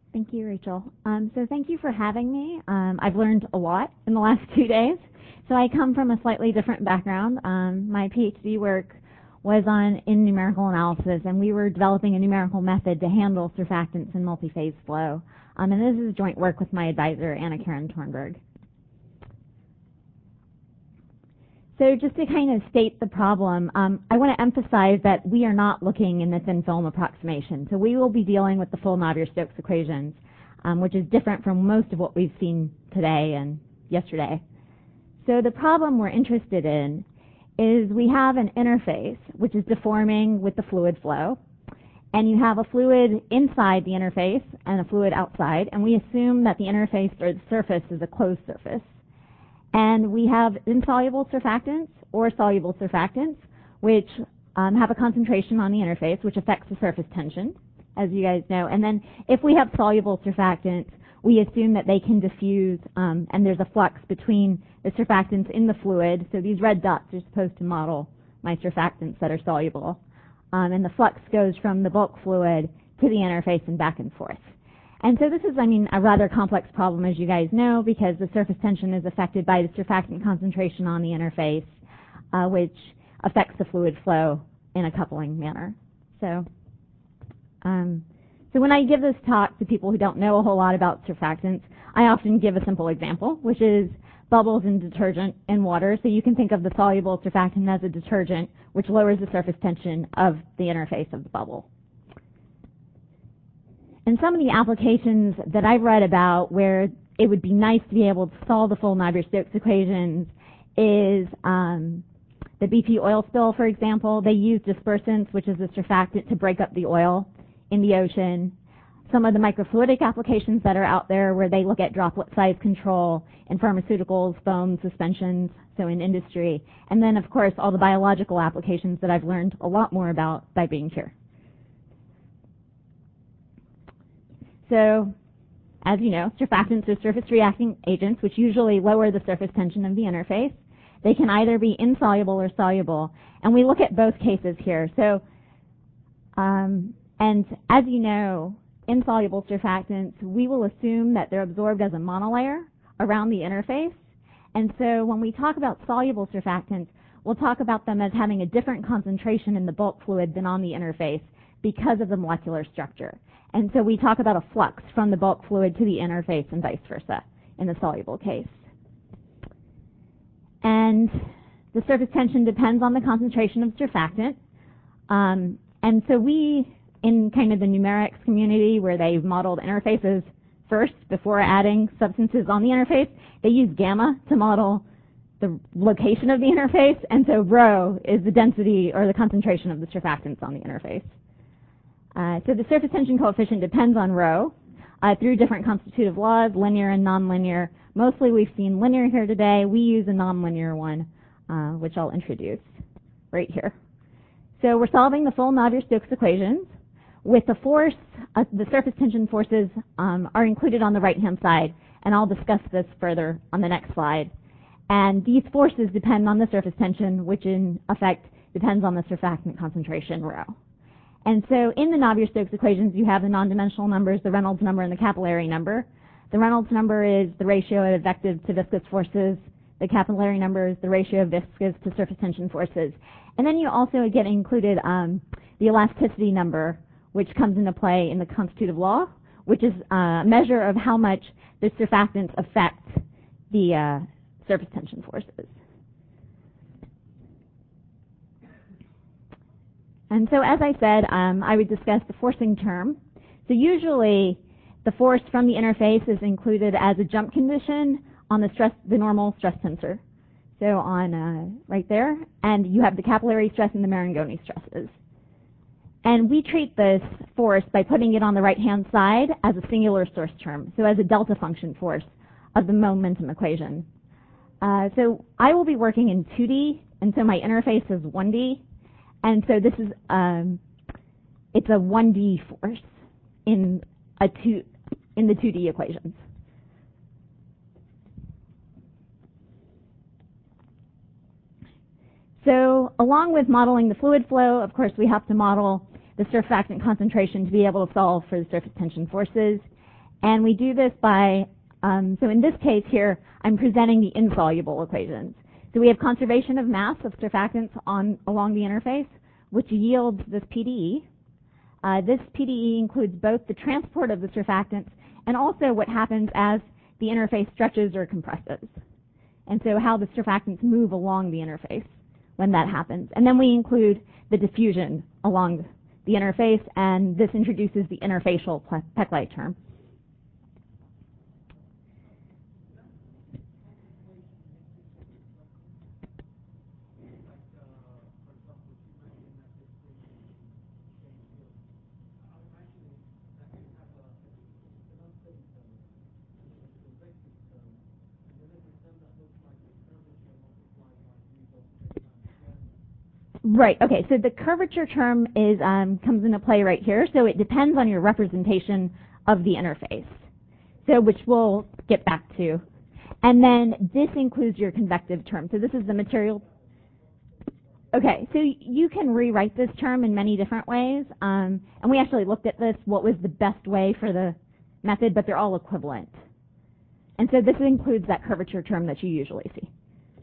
Thank you, Rachel. So thank you for having me. I've learned a lot in the last 2 days. So I come from a slightly different background. My PhD work was in numerical analysis, and we were developing a numerical method to handle surfactants in multi-phase flow. And this is joint work with my advisor, Anna Karen Tornberg. So just to kind of state the problem, I want to emphasize that we are not looking in the thin film approximation. So we will be dealing with the full Navier-Stokes equations, which is different from most of what we've seen today and yesterday. So the problem we're interested in is we have an interface which is deforming with the fluid flow, and you have a fluid inside the interface and a fluid outside, and we assume that the interface or the surface is a closed surface. And we have insoluble surfactants or soluble surfactants, which have a concentration on the interface, which affects the surface tension, as you guys know. And then if we have soluble surfactants, we assume that they can diffuse, and there's a flux between the surfactants in the fluid. So these red dots are supposed to model my surfactants that are soluble. And the flux goes from the bulk fluid to the interface and back and forth. And so this is, a rather complex problem, as you guys know, because the surface tension is affected by the surfactant concentration on the interface, which affects the fluid flow in a coupling manner. So when I give this talk to people who don't know a whole lot about surfactants, I often give a simple example, which is bubbles in detergent in water. So you can think of the soluble surfactant as a detergent, which lowers the surface tension of the interface of the bubble. And some of the applications that I've read about where it would be nice to be able to solve the full Navier-Stokes equations is the BP oil spill, for example. They use dispersants, which is a surfactant, to break up the oil in the ocean. Some of the microfluidic applications that are out there where they look at droplet size control in pharmaceuticals, foam, suspensions, so in industry. And then, of course, all the biological applications that I've learned a lot more about by being here. So, as you know, surfactants are surface reacting agents, which usually lower the surface tension of the interface. They can either be insoluble or soluble, and we look at both cases here. So, and as you know, insoluble surfactants, we will assume that they're absorbed as a monolayer around the interface. And so when we talk about soluble surfactants, we'll talk about them as having a different concentration in the bulk fluid than on the interface because of the molecular structure. And so we talk about a flux from the bulk fluid to the interface and vice versa in the soluble case. And the surface tension depends on the concentration of surfactant. And so we, in kind of the numerics community where they've modeled interfaces first before adding substances on the interface, they use gamma to model the location of the interface. And so rho is the density or the concentration of the surfactants on the interface. So the surface tension coefficient depends on rho through different constitutive laws, linear and nonlinear. Mostly we've seen linear here today. We use a nonlinear one, which I'll introduce right here. So we're solving the full Navier-Stokes equations. With the force, the surface tension forces are included on the right-hand side, and I'll discuss this further on the next slide. And these forces depend on the surface tension, which in effect depends on the surfactant concentration rho. And so in the Navier-Stokes equations, you have the non-dimensional numbers, the Reynolds number, and the capillary number. The Reynolds number is the ratio of effective to viscous forces. The capillary number is the ratio of viscous to surface tension forces. And then you also get included the elasticity number, which comes into play in the constitutive law, which is a measure of how much the surfactants affect the surface tension forces. And so, as I said, I would discuss the forcing term. So usually, the force from the interface is included as a jump condition on the normal stress tensor. So on right there, and you have the capillary stress and the Marangoni stresses. And we treat this force by putting it on the right-hand side as a singular source term, so as a delta function force of the momentum equation. So I will be working in 2D, and so my interface is 1D. And so this is it's a 1D force in the 2D equations. So along with modeling the fluid flow, of course, we have to model the surfactant concentration to be able to solve for the surface tension forces. And we do this by, so in this case here, I'm presenting the insoluble equations. So we have conservation of mass of surfactants along the interface, which yields this PDE. This PDE includes both the transport of the surfactants and also what happens as the interface stretches or compresses. And so how the surfactants move along the interface when that happens. And then we include the diffusion along the interface, and this introduces the interfacial Peclet term. Right, okay, so the curvature term is comes into play right here, so it depends on your representation of the interface, so which we'll get back to. And then this includes your convective term, so this is the material. Okay, so you can rewrite this term in many different ways, and we actually looked at this, what was the best way for the method, but they're all equivalent. And so this includes that curvature term that you usually see.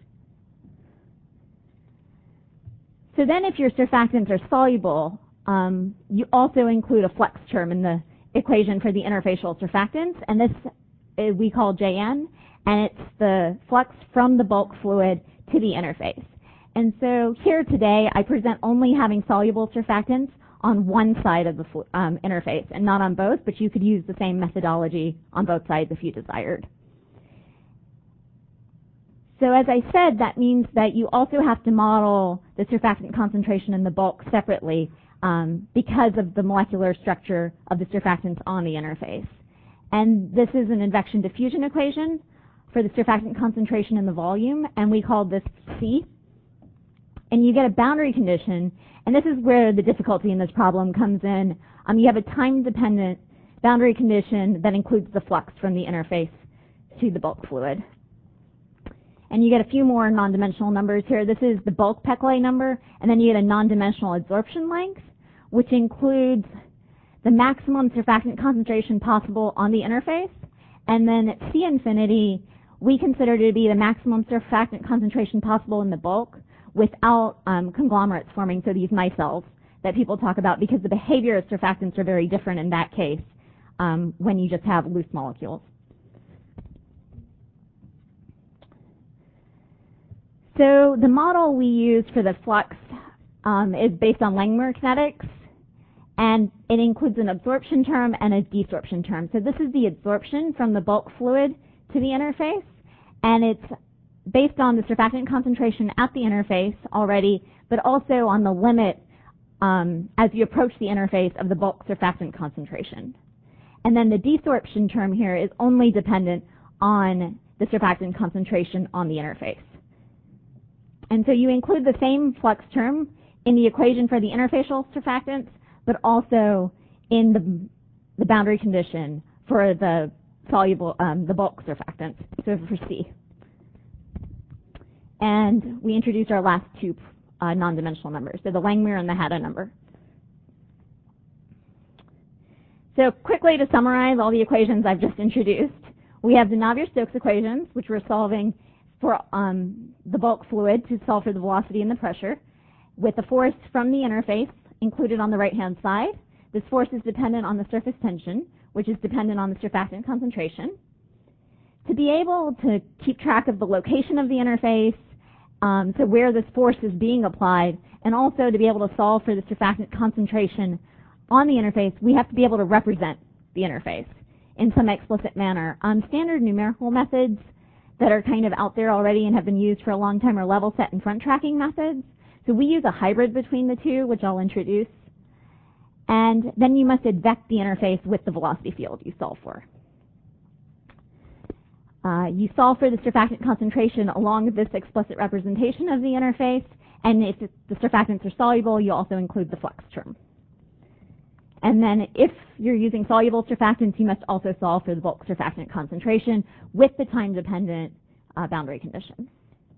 So then if your surfactants are soluble, you also include a flex term in the equation for the interfacial surfactants, and this we call Jn, and it's the flux from the bulk fluid to the interface. And so here today, I present only having soluble surfactants on one side of the interface and not on both, but you could use the same methodology on both sides if you desired. So as I said, that means that you also have to model the surfactant concentration in the bulk separately because of the molecular structure of the surfactants on the interface. And this is an advection diffusion equation for the surfactant concentration in the volume, and we call this C. And you get a boundary condition, and this is where the difficulty in this problem comes in. You have a time-dependent boundary condition that includes the flux from the interface to the bulk fluid. And you get a few more non-dimensional numbers here. This is the bulk Peclet number, and then you get a non-dimensional adsorption length, which includes the maximum surfactant concentration possible on the interface. And then at C infinity, we consider to be the maximum surfactant concentration possible in the bulk without conglomerates forming, so these micelles that people talk about, because the behavior of surfactants are very different in that case when you just have loose molecules. So the model we use for the flux is based on Langmuir kinetics, and it includes an absorption term and a desorption term. So this is the adsorption from the bulk fluid to the interface, and it's based on the surfactant concentration at the interface already, but also on the limit as you approach the interface of the bulk surfactant concentration. And then the desorption term here is only dependent on the surfactant concentration on the interface. And so you include the same flux term in the equation for the interfacial surfactants, but also in the boundary condition for the soluble, the bulk surfactants, so for C. And we introduced our last two non-dimensional numbers, so the Langmuir and the Hatta number. So quickly to summarize all the equations I've just introduced, we have the Navier-Stokes equations, which we're solving for the bulk fluid to solve for the velocity and the pressure, with the force from the interface included on the right-hand side. This force is dependent on the surface tension, which is dependent on the surfactant concentration. To be able to keep track of the location of the interface, so where this force is being applied, and also to be able to solve for the surfactant concentration on the interface, we have to be able to represent the interface in some explicit manner. Standard numerical methods that are kind of out there already and have been used for a long time are level set and front tracking methods. So we use a hybrid between the two, which I'll introduce. And then you must advect the interface with the velocity field you solve for. You solve for the surfactant concentration along with this explicit representation of the interface, and if the surfactants are soluble, you also include the flux term. And then if you're using soluble surfactants, you must also solve for the bulk surfactant concentration with the time-dependent boundary conditions.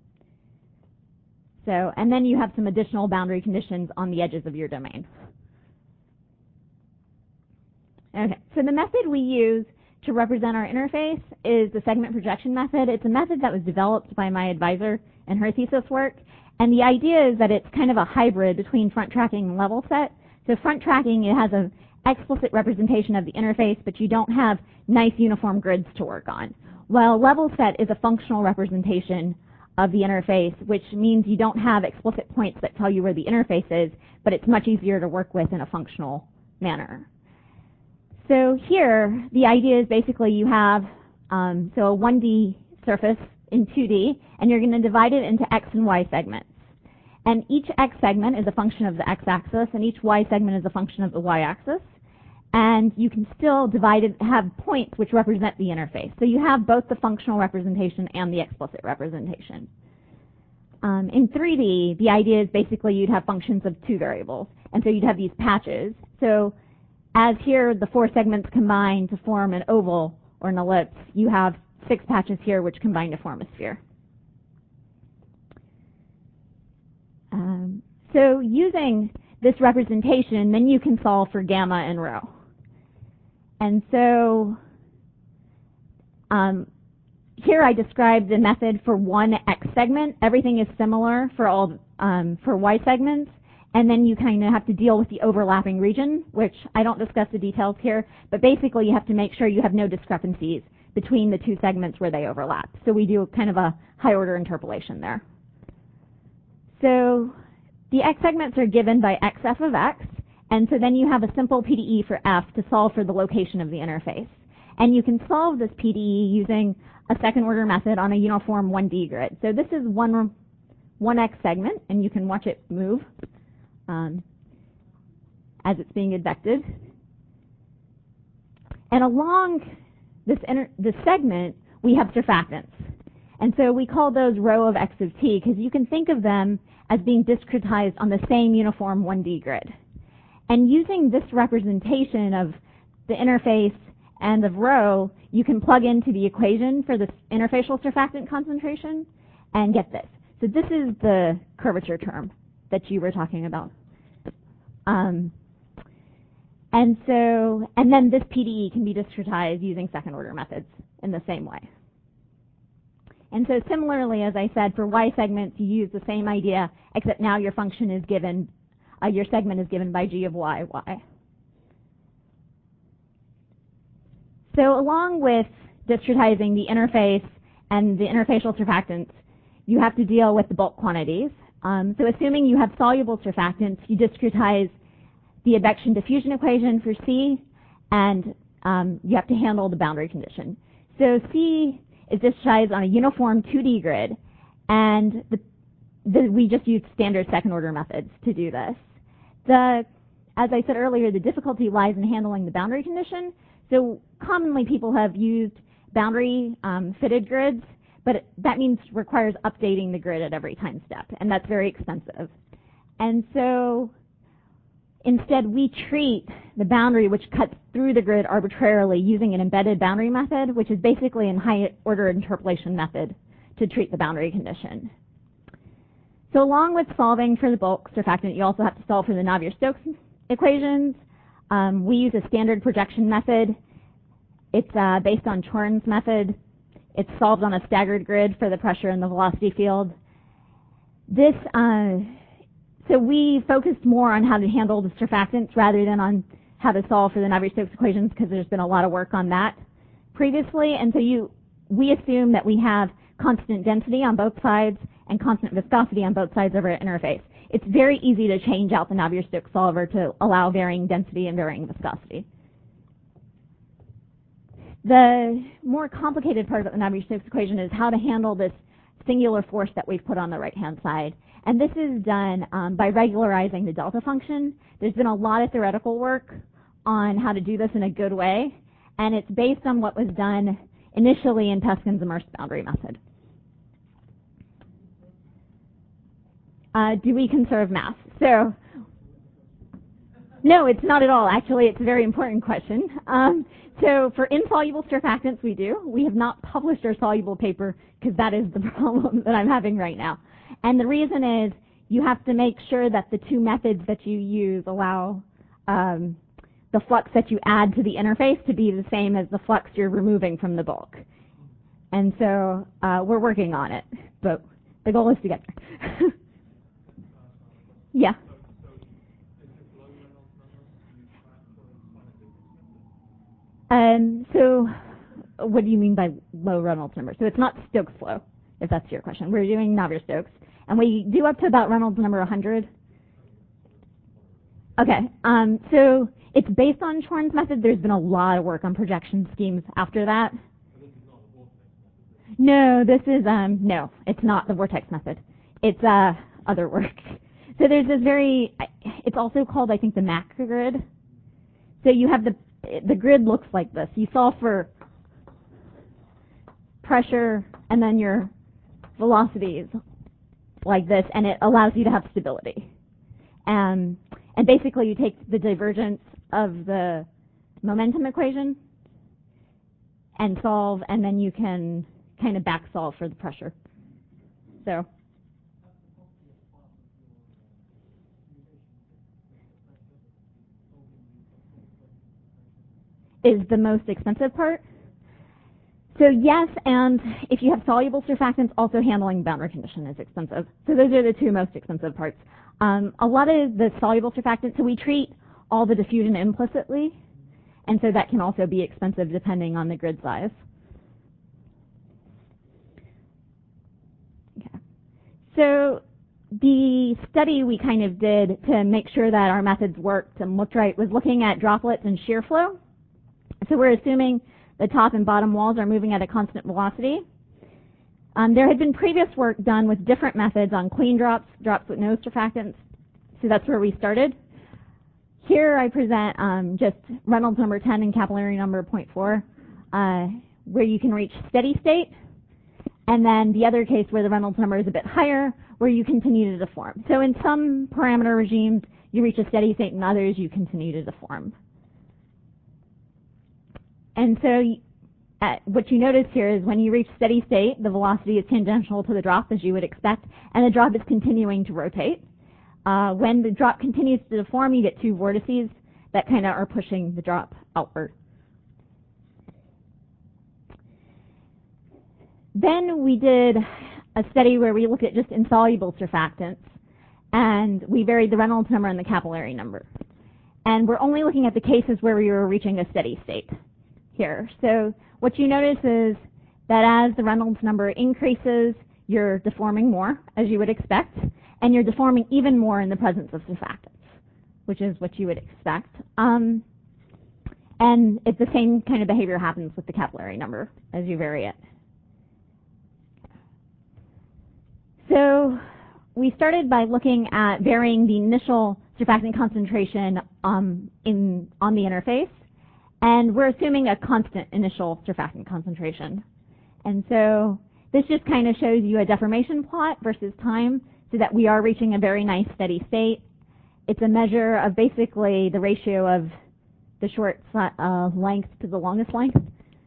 So, and then you have some additional boundary conditions on the edges of your domain. Okay, so the method we use to represent our interface is the segment projection method. It's a method that was developed by my advisor in her thesis work. And the idea is that it's kind of a hybrid between front tracking and level set. So front tracking, it has an explicit representation of the interface, but you don't have nice uniform grids to work on. While level set is a functional representation of the interface, which means you don't have explicit points that tell you where the interface is, but it's much easier to work with in a functional manner. So here, the idea is basically you have a 1D surface in 2D, and you're going to divide it into X and Y segments. And each X segment is a function of the X-axis, and each Y segment is a function of the Y-axis. And you can still divide it, have points which represent the interface. So you have both the functional representation and the explicit representation. In 3D, the idea is basically you'd have functions of two variables. And so you'd have these patches. So as here the 4 segments combine to form an oval or an ellipse, you have 6 patches here which combine to form a sphere. So using this representation, then you can solve for gamma and rho. And so here I described the method for one X segment. Everything is similar for all for Y segments. And then you kind of have to deal with the overlapping region, which I don't discuss the details here, but basically you have to make sure you have no discrepancies between the 2 segments where they overlap. So we do kind of a high order interpolation there. So the X segments are given by xf of x, and so then you have a simple PDE for f to solve for the location of the interface. And you can solve this PDE using a second order method on a uniform 1D grid. So this is one X segment, and you can watch it move as it's being advected. And along this segment, we have surfactants. And so we call those rho of x of t, because you can think of them as being discretized on the same uniform 1D grid. And using this representation of the interface and of rho, you can plug into the equation for this interfacial surfactant concentration and get this. So this is the curvature term that you were talking about. And then this PDE can be discretized using second order methods in the same way. And so similarly, as I said, for Y segments, you use the same idea, except now your function is given, your segment is given by g of y, y. So along with discretizing the interface and the interfacial surfactants, you have to deal with the bulk quantities. So assuming you have soluble surfactants, you discretize the advection diffusion equation for C, and you have to handle the boundary condition. So C is discretized on a uniform 2D grid, and we just use standard second order methods to do this. As I said earlier, the difficulty lies in handling the boundary condition. So commonly people have used boundary fitted grids, but that means requires updating the grid at every time step, and that's very expensive. And so instead we treat the boundary which cuts through the grid arbitrarily using an embedded boundary method, which is basically a high order interpolation method to treat the boundary condition. So along with solving for the bulk surfactant, you also have to solve for the Navier-Stokes equations. We use a standard projection method. It's based on Chorn's method. It's solved on a staggered grid for the pressure and the velocity field. So we focused more on how to handle the surfactants rather than on how to solve for the Navier-Stokes equations, because there's been a lot of work on that previously. And so we assume that we have constant density on both sides and constant viscosity on both sides of our interface. It's very easy to change out the Navier-Stokes solver to allow varying density and varying viscosity. The more complicated part of the Navier-Stokes equation is how to handle this singular force that we've put on the right-hand side. And this is done by regularizing the delta function. There's been a lot of theoretical work on how to do this in a good way, and it's based on what was done initially in Peskin's immersed boundary method. Do we conserve mass? So, no, it's not at all. Actually, it's a very important question. So for insoluble surfactants, we do. We have not published our soluble paper because that is the problem that I'm having right now. And the reason is you have to make sure that the two methods that you use allow the flux that you add to the interface to be the same as the flux you're removing from the bulk. And so we're working on it, but the goal is to get there. Yeah. So what do you mean by low Reynolds number? So it's not Stokes flow, if that's your question. We're doing Navier-Stokes, and we do up to about Reynolds number 100. Okay, so it's based on Chorn's method. There's been a lot of work on projection schemes after that. No, this is, no, it's not the vortex method. It's other work. So there's this it's also called, I think, the macro grid. So you have the grid looks like this. You solve for pressure and then your velocities like this, and it allows you to have stability. And basically you take the divergence of the momentum equation and solve, and then you can kind of back solve for the pressure. So is the most expensive part. So yes, and if you have soluble surfactants, also handling boundary condition is expensive. So those are the two most expensive parts. A lot of the soluble surfactants, so we treat all the diffusion implicitly, and so that can also be expensive depending on the grid size. Okay. So the study we kind of did to make sure that our methods worked and looked right was looking at droplets and shear flow. So we're assuming the top and bottom walls are moving at a constant velocity. There had been previous work done with different methods on clean drops, drops with no surfactants. So that's where we started. Here I present just Reynolds number 10 and capillary number 0.4, where you can reach steady state. And then the other case where the Reynolds number is a bit higher, where you continue to deform. So in some parameter regimes, you reach a steady state, and others you continue to deform. And so what you notice here is when you reach steady state, the velocity is tangential to the drop, as you would expect, and the drop is continuing to rotate. When the drop continues to deform, you get two vortices that kind of are pushing the drop outward. Then we did a study where we looked at just insoluble surfactants, and we varied the Reynolds number and the capillary number. And we're only looking at the cases where we were reaching a steady state here. So what you notice is that as the Reynolds number increases, you're deforming more, as you would expect, and you're deforming even more in the presence of surfactants, which is what you would expect. And it's the same kind of behavior happens with the capillary number as you vary it. So we started by looking at varying the initial surfactant concentration on the interface, and we're assuming a constant initial surfactant concentration. And so this just kind of shows you a deformation plot versus time, so that we are reaching a very nice steady state. It's a measure of basically the ratio of the short length to the longest length.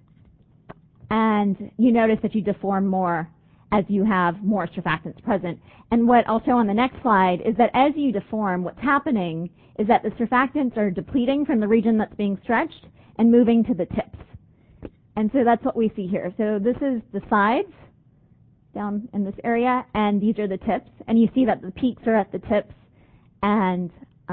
And you notice that you deform more as you have more surfactants present. And what I'll show on the next slide is that as you deform, what's happening is that the surfactants are depleting from the region that's being stretched and moving to the tips. And so that's what we see here. So this is the sides down in this area, and these are the tips. And you see that the peaks are at the tips, and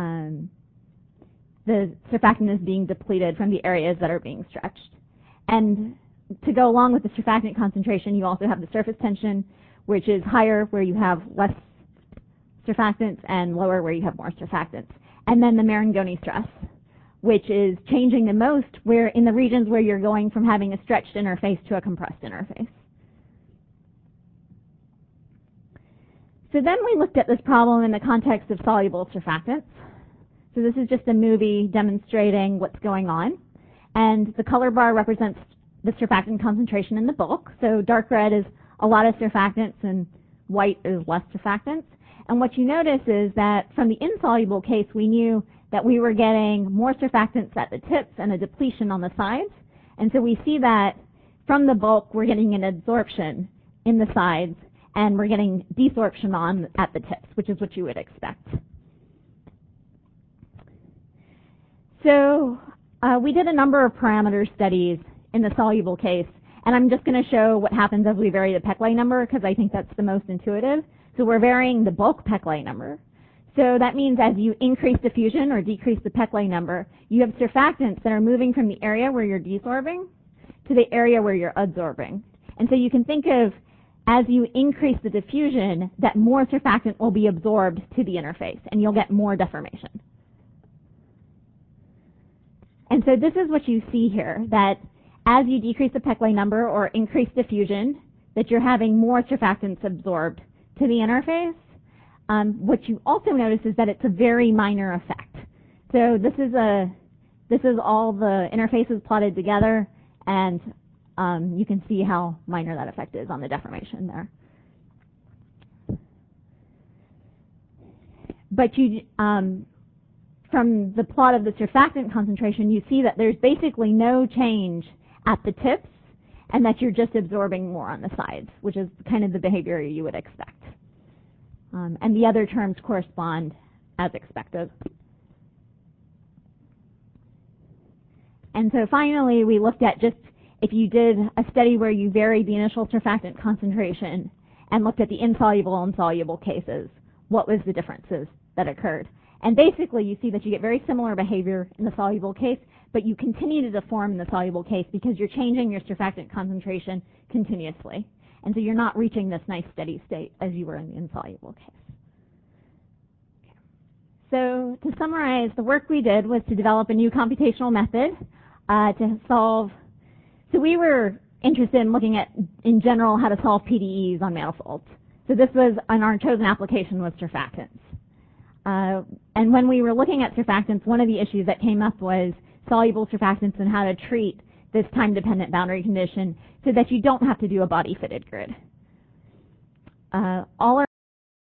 the surfactant is being depleted from the areas that are being stretched. And to go along with the surfactant concentration, you also have the surface tension, which is higher where you have less surfactants and lower where you have more surfactants. And then the Marangoni stress, which is changing the most where in the regions where you're going from having a stretched interface to a compressed interface. So then we looked at this problem in the context of soluble surfactants. So this is just a movie demonstrating what's going on. And the color bar represents the surfactant concentration in the bulk. So dark red is a lot of surfactants and white is less surfactants. And what you notice is that from the insoluble case, we knew that we were getting more surfactants at the tips and a depletion on the sides. And so we see that from the bulk, we're getting an absorption in the sides, and we're getting desorption at the tips, which is what you would expect. So we did a number of parameter studies in the soluble case, and I'm just going to show what happens as we vary the Peclet number because I think that's the most intuitive. So we're varying the bulk Peclet number. So that means as you increase diffusion or decrease the Peclet number, you have surfactants that are moving from the area where you're desorbing to the area where you're adsorbing. And so you can think of, as you increase the diffusion, that more surfactant will be absorbed to the interface, and you'll get more deformation. And so this is what you see here, that as you decrease the Peclet number or increase diffusion, that you're having more surfactants absorbed to the interface. What you also notice is that it's a very minor effect. So this is all the interfaces plotted together, and you can see how minor that effect is on the deformation there. But you, from the plot of the surfactant concentration, you see that there's basically no change at the tips, and that you're just absorbing more on the sides, which is kind of the behavior you would expect. And the other terms correspond as expected. And so finally, we looked at just if you did a study where you varied the initial surfactant concentration and looked at the insoluble and soluble cases, what was the differences that occurred? And basically, you see that you get very similar behavior in the soluble case, but you continue to deform in the soluble case because you're changing your surfactant concentration continuously. And so you're not reaching this nice steady state as you were in the insoluble case. Okay. So to summarize, the work we did was to develop a new computational method to solve. So we were interested in looking at, in general, how to solve PDEs on manifolds. So this was, and our chosen application was surfactants. And when we were looking at surfactants, one of the issues that came up was soluble surfactants and how to treat this time-dependent boundary condition so that you don't have to do a body-fitted grid.